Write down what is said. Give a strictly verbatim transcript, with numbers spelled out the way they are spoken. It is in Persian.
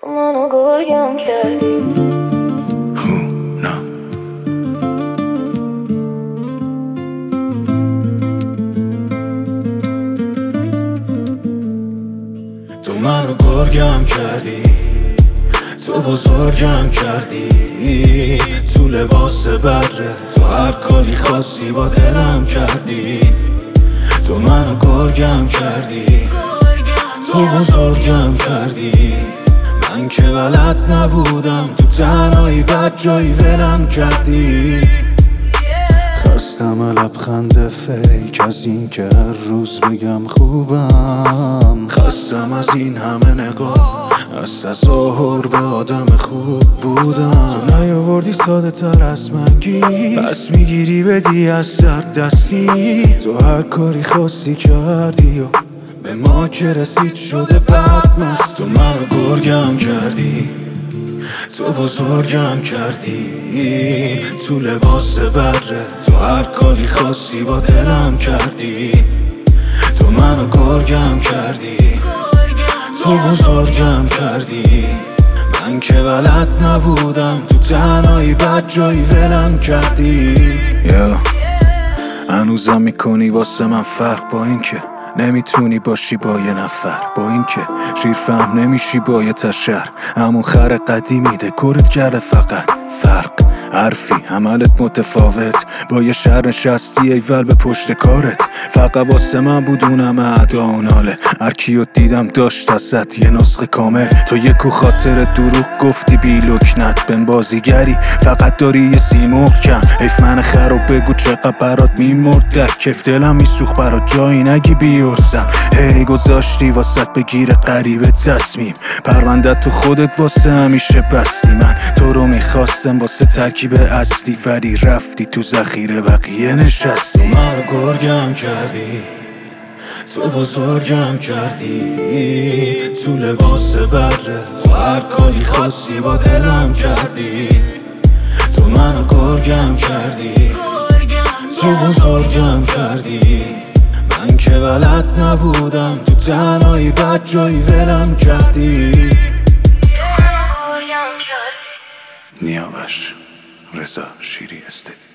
منو گرگم کردی. نه تو منو گرگم کردی، تو بزرگم کردی. تو لباس بره، تو هر کاری خاصی با دلم کردی. تو منو گرگم کردی، تو بزرگم کردی. من که بلد نبودم، تو تنهایی بد جایی ولم کردی. خستم لبخند فیک از این که هر روز بگم خوبم. خستم از این همه نقاب، از تظاهر به آدم خوب بودم. تو نیاوردی ساده تر از من گیر، پس میگیری بدی از سر دستی. تو هر کاری خاصی کردی و به ما که رسید شده بد مست. تو منو گرگم کردی، تو بزرگم کردی. تو لباس بره، تو هر کاری خاصی با دلم کردی. تو منو گرگم کردی، تو بزرگم کردی. من که بلد نبودم، تو تنهایی بد جایی ولم کردی. yeah. هنوزم میکنی واسه من فرق، با این که نمیتونی باشی با یه نفر. با این که شیر فهم نمیشی با یه تشر. همون خر قدیمی دکورت کرده فقط فرق حرفی عملت متفاوت. با یه شهر نشستی ایول به پشت کارت. فقط واسه من بود اونم اعدا و ناله. هر کیو دیدم داشت ازت یه نسخه کامل. تو یکو خاطر دروغ گفتی بی لکنت بن بازیگری. فقط داری یه سیمرغ کم. حیف من خراب بگو چقدر برات میمردک. کف دلم میسوخ برات جایی نگی بیارزم. هی گذاشتی واسط بگیره غریبه تصمیم. پرونده تو خودت واسه همیشه بستی. من تو رو میخواستم واسه ترکیب اصلی، ولی رفتی تو ذخیره بقیه نشستی. تو منو گرگم کردی، تو بزرگم کردی. تو لباس بره، تو هر کاری خاصی با دلم کردی. تو منو گرگم کردی، تو بزرگم کردی. من که بلد نبودم، تو تنهایی بد جایی ولم کردی. نیاوش رضا شیری استدی.